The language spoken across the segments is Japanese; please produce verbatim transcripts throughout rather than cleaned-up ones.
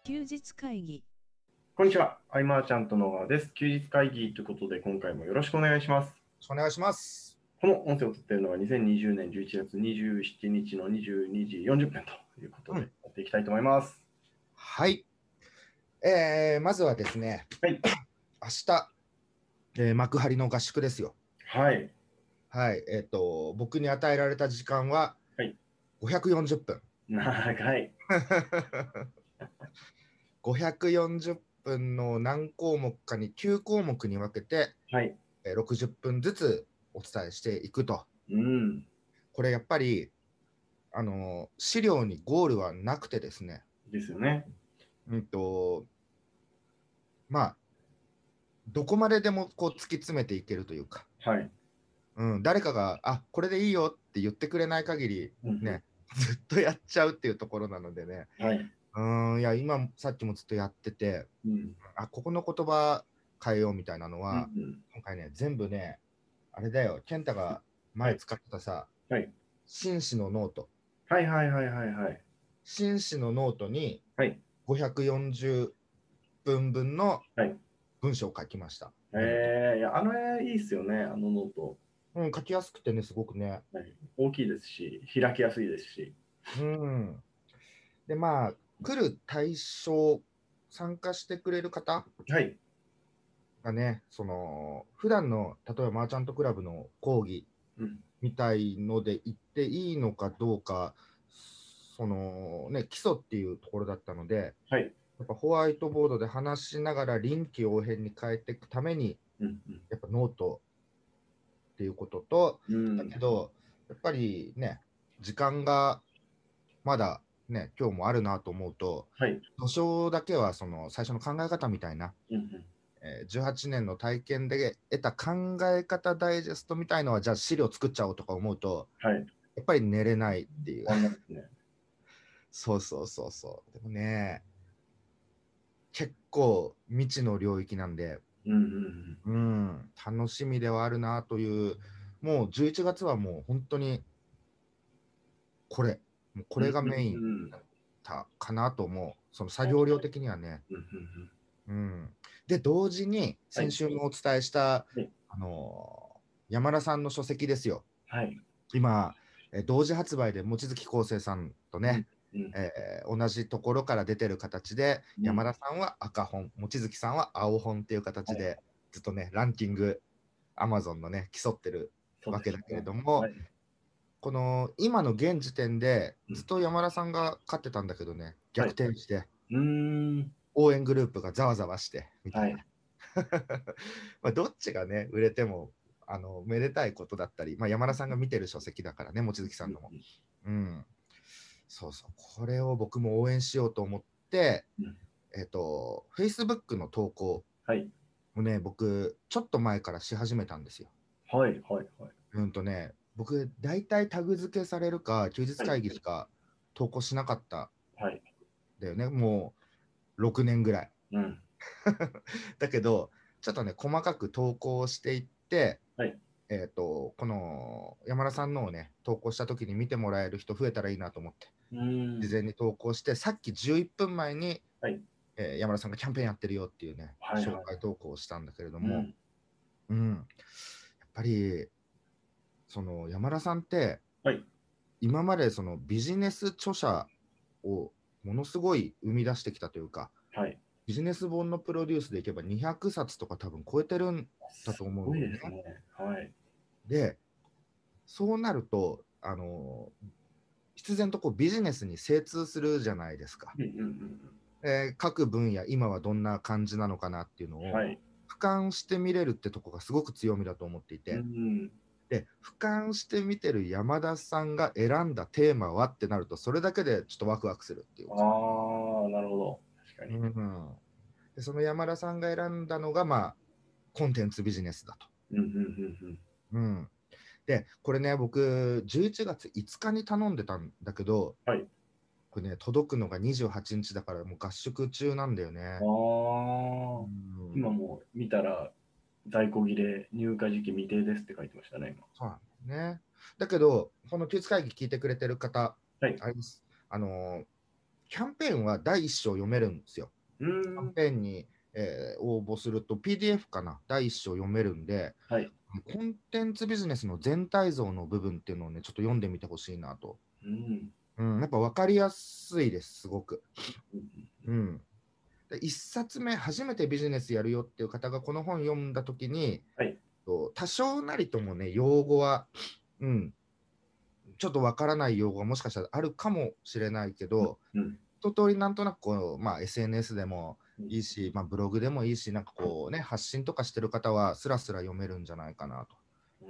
休日会議。 こんにちは。アイマーちゃんと野川です。休日会議ということで、今回もよろしくお願いします。 お願いします。 この音声を撮っているのはにせんにじゅうねんじゅういちがつにじゅうしちにちのにじゅうにじよんじゅっぷんということで、 うん、 やっていきたいと思います。 はい。えー、まずはですね、 はい。 明日、えー幕張の合宿ですよ。 はい。 はい。えっ、と、僕に与えられた時間ははい。 ごひゃくよんじゅっぷん。 長い。 ごひゃくよんじゅっぷんの何項目かにきゅう項目に分けて、 はい。 えーろくじゅっぷんずつお伝えしていくと。 うん。 これやっぱり、あのー資料にゴールはなくてですね、 ですよね。 うんと、まあ、どこまででもこう突き詰めていけるというか、 はい。 うん、誰かが、あ、これでいいよって言ってくれない限り、 うんね、ずっとやっちゃうっていうところなのでね、 うん。はい。 うん、いや、今、さっきもずっとやってて、 うん。 あ、ここの言葉変えようみたいなのうんは、 うん。 今回ね、全部ね、あれだよ、健太がはい。 前使ってたさ、 はい。 紳士のノート。 はいはいはいはいはい。 紳士のノートにはい。 ごひゃくよんじゅっぷんぶんのはい。 文章を書きました。メモと。 えー、いや、あの絵いいっすよね、あのノート。 うん、書きやすくてね、すごくね。 はい。大きいですし、開きやすいですし。 うん。で、まあ、来る対象、参加してくれる方はい。 がね、その、普段の、例えばマーチャントクラブの講義うん。 みたいので行っていいのかどうか、そのね、基礎っていうところだったので、 はい。 やっぱホワイトボードで話しながら臨機応変に変えていくために、 うんうん。 やっぱノートっていうことと、 うん。 だけど、やっぱりね、時間がまだね、今日もあるなと思うと、 はい。 図書だけはその最初の考え方みたいな、 うんうん。 えーじゅうはちねんの体験で得た考え方ダイジェストみたいのは、じゃあ資料作っちゃおうとか思うと、 はい。 やっぱり寝れないっていう。 終わんないですね。 そうそうそうそう。でもね、結構未知の領域なんで、 うんうんうん、楽しみではあるなという、もうじゅういちがつはもう本当にこれ、もうこうん。 れがメインうんうんだったかなと思う。その作業量的にはね。 うんうんうん、で、同時にはい。 先週もお伝えした、 はい。 あのー山田さんの書籍ですよ。 はい。 今、えー同時発売で望月康生さんとうんね、 うんえー同じところから出てる形で、 うん。 山田さんは赤本、望月さんは青本っていうはい。 形で、ずっとね、ランキング、アマゾンのね、競ってるそうわけだけれですね。 ども、 はい。 この今の現時点で、 うん。 ずっと山田さんが勝ってたんだけどね、逆はい。 転して、 うーん。 応援グループがざわざわして、みたいな。 はい。 まあどっちがね、売れても、あの、めでたいことだったり、まあ、山田さんが見てる書籍だからね、望月さんのも。 うんうん。そうそう。これを僕も応援しようと思って、 うんうん。 えっと、Facebook の投稿はい。 をね、僕、ちょっと前からし始めたんですよ。 はいはいはい。 うんとね、僕、大体タグ付けされるか、休日はい。 会議しか投稿しなかったはい。 んだよね、もうろくねんぐらい。 うん。 だけど、ちょっとね、細かく投稿していって、 はい。 えっと、この山田さんのをね、投稿したときに見てもらえる人増えたらいいなと思って、 うーん。 事前に投稿して、さっきじゅういっぷんまえに、 はい。 えー山田さんがキャンペーンやってるよっていうね、 はいはい。 紹介投稿をしたんだけれども、 うん。 うん、やっぱり、その山田さんって、 はい。 今までそのビジネス著者をものすごい生み出してきたというか、 はい。 ビジネス本のプロデュースでいけばにひゃくさつとか多分超えてるんだとすごい思うんだよね。 ですね。はい。 で、そうなると、あの必然とこうビジネスに精通するじゃないですか。 うんうんうんえー各分野、今はどんな感じなのかなっていうのうん。 をはい。 俯瞰して見れるってとこがすごく強みだと思っていうて、 ん。 で、俯瞰して見てる山田さんが選んだテーマはってなると、それだけでちょっとワクワクするっていうか。 ああ、なるほど。確かに。 うん、でその山田さんが選んだのが、まあ、コンテンツビジネスだと。 うんうんうんうん、で、これね、僕、じゅういちがついつかに頼んでたんだけど、 うん。はい。 これね、届くのがにじゅうはちにちだから、もう合宿中なんだよあね。うあ、 ん、 今もう見たら在庫切れ、入荷時期未定ですって書いてましたね、今。 そうなんだよね。だけど、この休日会議聞いてくれてる方、 はい。 あれです。あのーキャンペーンはだいいっ章読めるんですよ。 うキャンん。 ペーンに、えー応募すると ピーディーエフ かな、だいいっ章読めるんで、 はい。 コンテンツビジネスの全体像の部分っていうのをね、ちょっと読んでみてほしいなと。 うん。 うん、やっぱ分かりやすいです、すごく。 うん。 うん。でいっさつめ、初めてビジネスやるよっていう方がこの本読んだときに、 はい。 と多少なりともね、用語は、うん、ちょっとわからない用語がもしかしたらあるかもしれないけど、 うん。 一通りなんとなくこう、まあ、エスエヌエス でもうんいいし、まあ、ブログでもいいし、なんかこうね、発信とかしてる方はスラスラ読めるんじゃないかなと。 うん。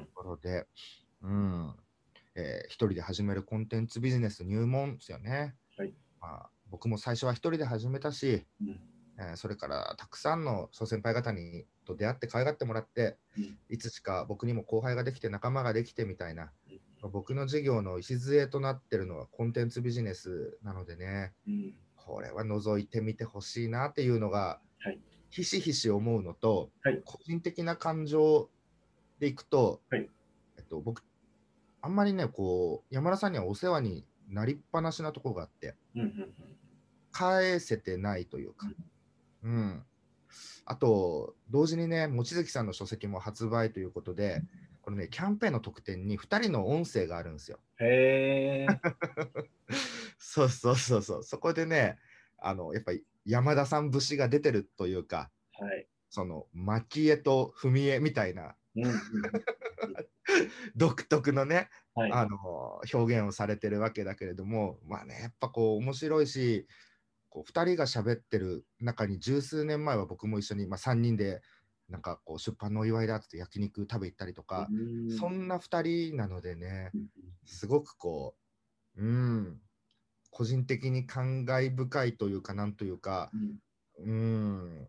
ところで、うん、えー一人で始めるコンテンツビジネス入門ですよね。 はい。 まあ、僕も最初は一人で始めたし、 うん。 えーそれからたくさんの諸先輩方にと出会って可愛がってもらって、 うん。 いつしか僕にも後輩ができて仲間ができてみたいな、 うん。 僕の事業の礎となってるのはコンテンツビジネスなのでね、 うん。 これは覗いてみてほしいなっていうのがはい。 ひしひし思うのと、 はい。 個人的な感情でいくと、 はい。 えっと、僕あんまりねこう山田さんにはお世話になりっぱなしなところがあって、 うん。うん。 返せてないというか、うん、あと、同時にね、望月さんの書籍も発売ということで、このね、キャンペーンの特典にふたりの音声があるんですよ。 へえ。 そうそうそうそう。そこでね、あの、やっぱり山田さん節が出てるというか、 はい。 その、蒔絵と踏絵みたいな、 うん。うん。うん。 独特のね、 はい。 あの、表現をされてるわけだけれども、まあね、やっぱこう、面白いし、こうふたりが喋ってる中に十数年前は僕も一緒に、まあ、さんにんでなんかこう出版のお祝いだって焼肉食べ行ったりとうか、そん。 んなふたりなのでね、 うん。 すごくこう、うん、個人的に感慨深いというか、なんというか、 うん。 うん、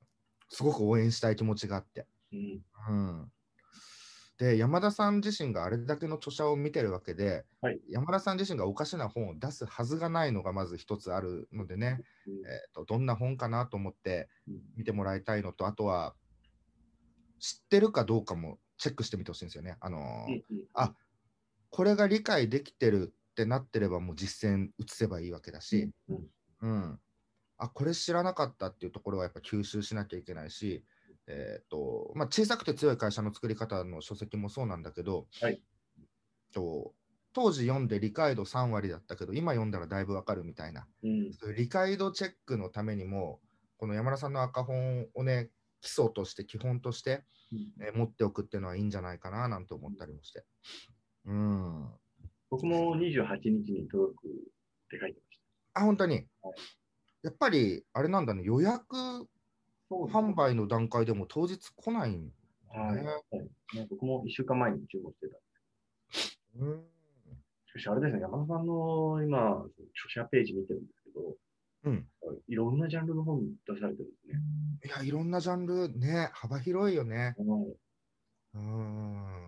すごく応援したい気持ちがあって。 うん。 うん、で、山田さん自身があれだけの著者を見てるわけで、 はい。 山田さん自身がおかしな本を出すはずがないのがまず一つあるのでね、 うん。 えーと、どんな本かなと思ってうん。 見てもらいたいのと、あとは知ってるかどうかもチェックしてみてほしいんですよね。あのーうん。うん。 あ、これが理解できてるってなってればもう実践移せばいいわけだし、 うん。 うん、あ、これ知らなかったっていうところはやっぱ吸収しなきゃいけないし、えーとまあ、小さくて強い会社の作り方の書籍もそうなんだけど、 はい。 と当時読んで理解度さん割だったけど、今読んだらだいぶわかるみたいな、 うん。 そういう理解度チェックのためにも、この山田さんの赤本をね、基礎として、基本として、 うん。 えー持っておくっていうのはいいんじゃないかななんて思ったりもして。うん。 僕もにじゅうはちにちにちに届くって書いてましあ、本当に。 た。はい。 やっぱり、あれなんだね、予約そうですね。 販売の段階でも当日来ないんだはい。 ね。 はい。ね、僕もいっしゅうかんまえに注文してた。 うん。 しかし、あれですね、山田さんの今、著者ページ見てるんですけど、 うん。 いろんなジャンルの本出されてるんですね。 いや、いろんなジャンルね、幅広いよね。 はい。 うん。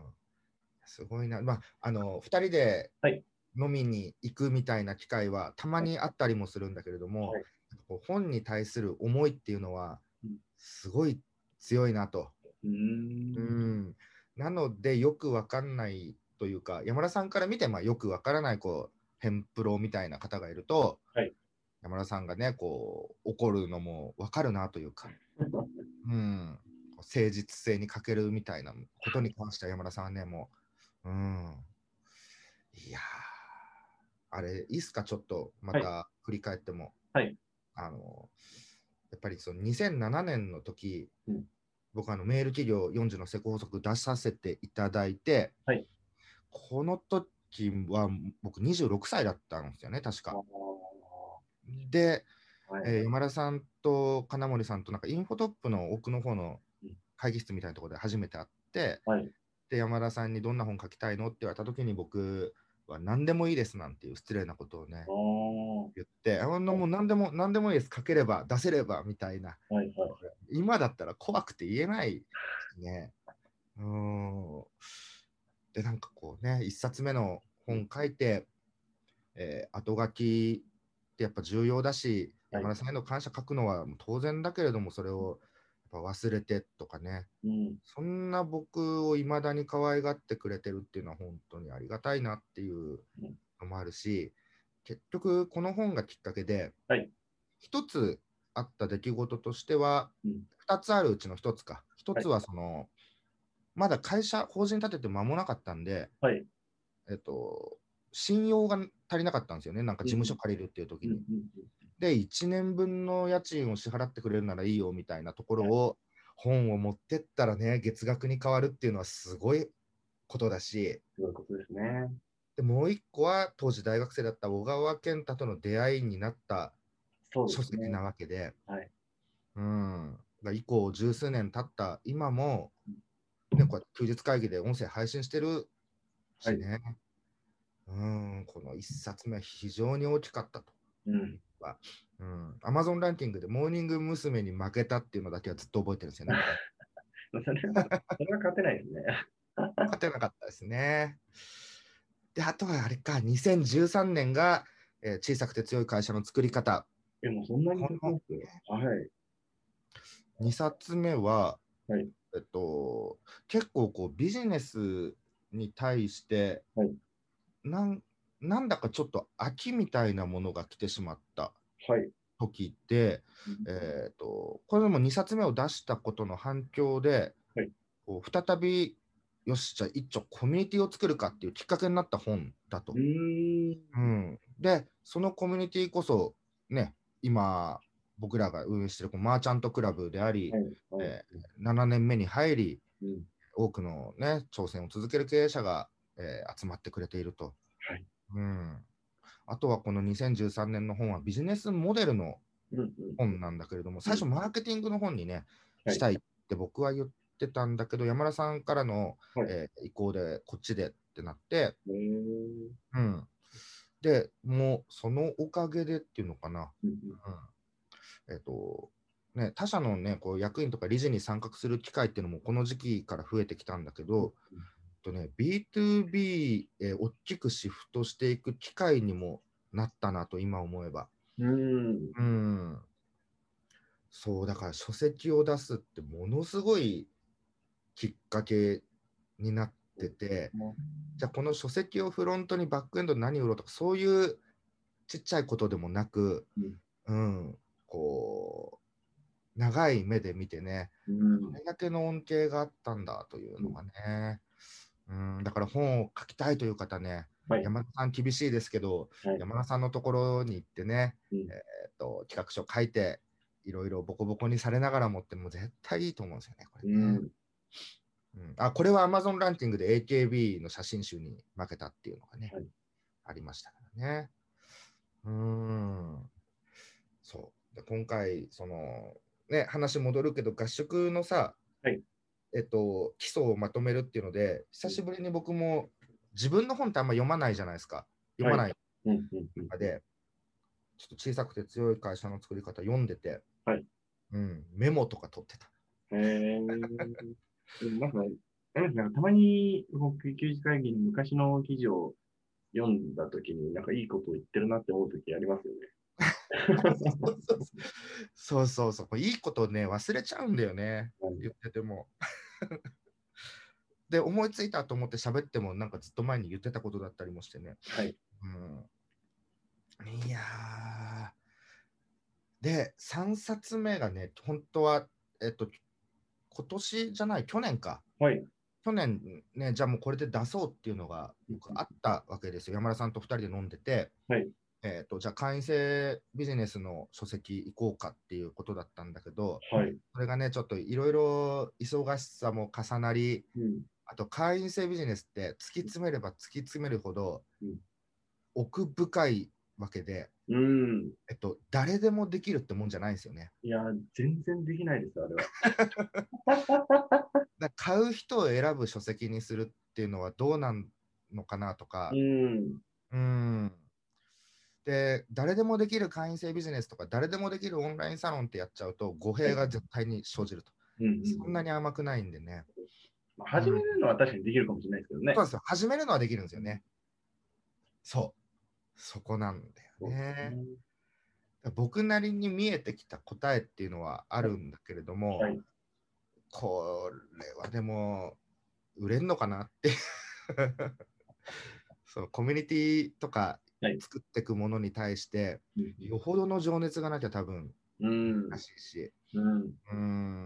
すごいな。まあ、あの、ふたりではい。 飲みに行くみたいな機会はたまはい。 にあったりもするんだけれども、 はい。 こう本に対する思いっていうのはうん。 すごい強いなと。 うーうん。 ん。なので、よくわかんないというか、山田さんから見て、まあ、よくわからない、こう、ヘンプロみたいな方がいると、 はい。 山田さんがね、こう、怒るのもわかるなというか、うん。誠実性に欠けるみたいなことに関しては山田さんはね、もう、うん。いやー、あれ、いいっすか、ちょっとまはい。 た振り返っても。 はい。 あの、やっぱりそのにせんななねんの時、 うん。 僕あのメール企業よんじゅうの成功法則出させていただいて、 はい。 この時は僕にじゅうろくさいだったんですよね、確あか。 あ。 で、 はい。 えー山田さんと金森さんとなんかインフォトップの奥の方のうん。 会議室みたいなところで初めて会って、 はい。 で、山田さんにどんな本書きたいのって言われた時に僕は何でもいいですなんていう失礼なことをね、 ああ。は言って、あのもうい。 何でも何でもいいです、書ければ出せればみたいな、 はい。はい。 今だったら怖くて言えないしね。うーん。で、なんかこうね、一冊目のうん。 本書いて、えー後書きってやっぱ重要だし、 はい。 山田さんへの感謝書くのは当然だけれども、それをやっぱ忘れてとかね、 うん。 そんな僕をいまだに可愛がってくれてるっていうのは本当にありがたいなっていううん。 のもあるし、 結局この本がきっかけで、 はい。 一つあった出来事としては、 うん。 二つあるうちの一つか。一はい。 つはその、まだ会社、法人立てて間もなかったんで、 はい。 えっと、信用が足りなかったんですよね、なんか事務所うん。 借りるっていう時うん。うに。 ん。 で、いちねんぶんの家賃を支払ってくれるならいいよみたいなところはい。 を、本を持ってったらね、月額に変わるっていうのはすごいことだし、 そういうことですね。 でもう一個は当時大学生だった小川健太との出会いになったそうですね。 書籍なわけで、 はい。 うん、だ以降十数年経った今も、ね、こうやって休日会議で音声配信してるはい。 しね、うん、この一冊目は非常に大きかったと。 うん。 は、うん、Amazon ランキングでモーニング娘。に負けたっていうのだけはずっと覚えてるんですよね。 それは、それは勝てないですね。 勝てなかったですね。で、あとはあれか、にせんじゅうさんねんが、えー小さくて強い会社の作り方。 え、もうそんなにこの経ちますはい。 にさつめは、 はい。 えっと、結構こうビジネスに対してはい。 なん、なんだかちょっと秋みたいなものが来てしまったはい。 時で、 うん。 えっと、これでもにさつめを出したことの反響で、 はい。 こう再び、よし、じゃあ一丁コミュニティを作るかっていうきっかけになった本だうと。 ーん。 うん、で、そのコミュニティこそ、ね、今、僕らが運営しているこのマーチャントクラブであり、 はい。はい。 えーななねんめに入り、 うん。 多くの、ね、挑戦を続ける経営者が、えー集まってくれていると。 はい。 うん、あとはこのにせんじゅうさんねんの本はビジネスモデルのうん。うん。 本なんだけれども、 うん。 最初マーケティングの本にね、 はい。 したいって僕は言ってたんだけど、山田さんからの、 はい。 えー意向でこっちでってなって、 えー。 うん、で、もうそのおかげでっていうのかな、 うん。 うん、えっと、ね、他社の、ね、こう役員とか理事に参画する機会っていうのもこの時期から増えてきたんだけうん。 ど、とね、ビーツービー へ大きくシフトしていく機会にもなったなと今思えば。 うん。 うん、そう、だから書籍を出すってものすごいきっかけになってて、じゃあこの書籍をフロントにバックエンドに何売ろうとか、そういうちっちゃいことでもなく、うん、こう、長い目で見てね、 うん。 これだけの恩恵があったんだというのがね、うん、だから本を書きたいという方ね、 はい。 山田さん厳しいですけど、 はい。 山田さんのところに行ってね、 うん。 えーっと企画書書いて、いろいろボコボコにされながらもっても絶対いいと思うんですよね、これね。 うん。 うん、あ、これは Amazon ランキングで エーケービー の写真集に負けたっていうのがね、 はい。 ありましたからね。うーん。そう。で今回、その、ね、話戻るけど、合宿のさ、 はい。 えっと、基礎をまとめるっていうので、久しぶりに僕も自分の本ってあんま読まないじゃないですか。読はい。 まないうん。うん。うん。 中で、ちょっと小さくて強い会社の作り方読んでて、 はい。 うん、メモとか取ってた。 えー。でもなんか、あれですね、たまに僕、休日会議に昔の記事を読んだときに、なんかいいことを言ってるなって思うときありますよね。 そうそうそう、いいことね、忘れちゃうんだよね、 はい。 言ってても。で、思いついたと思って喋っても、なんかずっと前に言ってたことだったりもしてね。 はい。 うん、いやー、で、さんさつめがね、本当は、えっと、今年じゃない、去年か。 はい。 去年ね、じゃあもうこれで出そうっていうのが僕あったわけですよ。山田さんとふたりで飲んでて、 はい。 えーと、じゃあ会員制ビジネスの書籍行こうかっていうことだったんだけど、 はい。 それがね、ちょっといろいろ忙しさも重なり、 うん。 あと会員制ビジネスって突き詰めれば突き詰めるほどうん。 奥深いわけで、 うん。 えっと、誰でもできるってもんじゃないんですよね。 いや、全然できないです、あれは。 だから買う人を選ぶ書籍にするっていうのはどうなんのかなとうか、 ん。 うん。で、誰でもできる会員制ビジネスとか、誰でもできるオンラインサロンってやっちゃうと、語はい。 弊が絶対に生じると。 うん。うん。 そんなに甘くないんでね。 まあ、 うん。 始めるのは確かにできるかもしれないですけどね。 そうですよ。始めるのはできるんですうん。 よね。そう。そこなんだよそうですね。 ね。 僕なりに見えてきた答えっていうのはあはい。 るんだけれども、 はい。 これはでも、売れんのかなってそう、コミュニティとか作っていくものに対して、 うん、 よほどの情熱がなきゃ多分難しいし、 うん、 うん、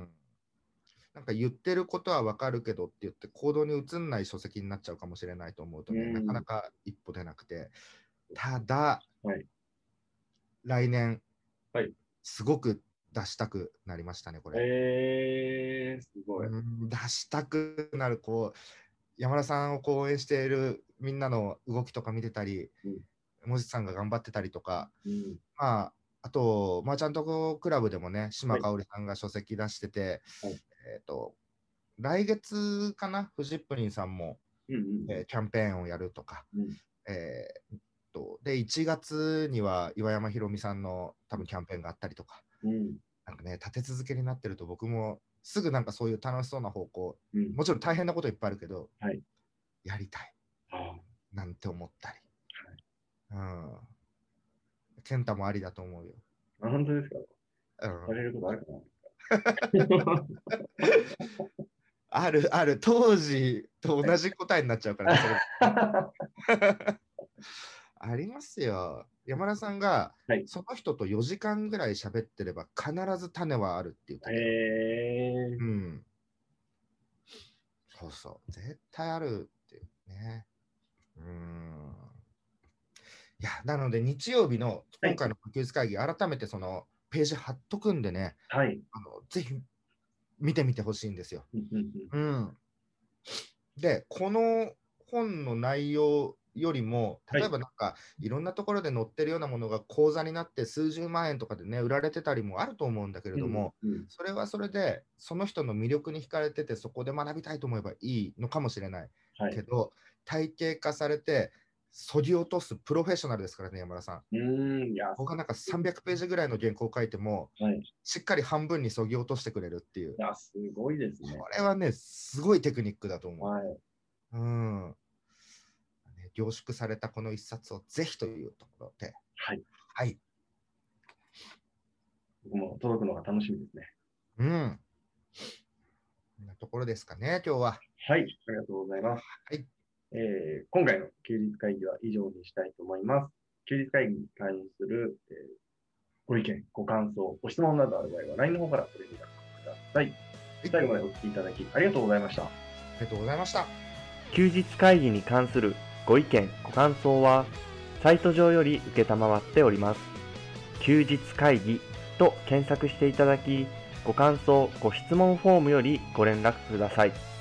なんか言ってることは分かるけどって言って行動に移んない書籍になっちゃうかもしれないと思うとね、 うん、 なかなか一歩出なくて、ただ、 はい、 来年、 はい、 すごく出したくなりましたね、これ。 えー、すごい。 うん出したくなる、こう、山田さんをこう応援しているみんなの動きとか見てたり、 うん、 もじさんが頑張ってたりとか、 うん、 まあ、あと、マーチャントクラブでもね、島はい、 香織さんが書籍出してて、 はい、 えっ、と、来月かな、フジップリンさんも、 うん、 えーキャンペーンをやるとか、 うん、 えーっと、で、いちがつには岩山ひろみさんの多分キャンペーンがあったりとか、 うん、 なんかね、立て続けになってると僕もすぐなんかそういう楽しそうな方向、 うん、 もちろん大変なこといっぱいあるけど、 はい、 やりたいあなんて思ったり。 ー、はい、 うん。健太もありだと思うよ。 あ、本当ですか？ うん。 されることあるかな？ あるある、当時と同じ答えになっちゃうからね、それ。ありますよ。山田さんが、 はい、 その人とよじかんぐらい喋ってれば必ず種はあるって言ったけど。 えー、 うん。そうそう。絶対あるってね。うーん。いや、なので日曜日のはい、 今回の普及会議、改めてそのページ貼っとくんでね、 はい、 あのぜひ見てみてほしいんですよ。 うん、うん、 うん。で、この本の内容よりも、 はい、 例えばなんかいろんなところで載ってるようなものが講座になって数十万円とかでね、売られてたりもあると思うんだけれうん、 ども、 うん、 それはそれでその人の魅力に惹かれてて、そこで学びたいと思えばいいのかもしれないはい、 けど、体系化されて、そぎ落とすプロフェッショナルですからね、山田さん。 うーん、いや、 僕はなんかさんびゃくページぐらいの原稿を書いても、 はい、いしっかり半分にそぎ落としてくれるっていう。 や、すごいですね。 これはね、すごいテクニックだと思う。 はい、 うん。ね凝縮されたこの一冊をぜひというところで、 はい、 はい。 僕も届くのが楽しみですね。 うん。こんなところですかね、今日は。 はい、ありがとうございます。 はい。 えー、今回の休日会議は以上にしたいと思います。休日会議に関する、えー、ご意見、ご感想、ご質問などある場合は ライン の方からご連絡ください。最後までお聞きいただきありがとうございました。 ありがとうございました。 休日会議に関するご意見、ご感想は、サイト上より受けたまわっております。休日会議と検索していただき、ご感想、ご質問フォームよりご連絡ください。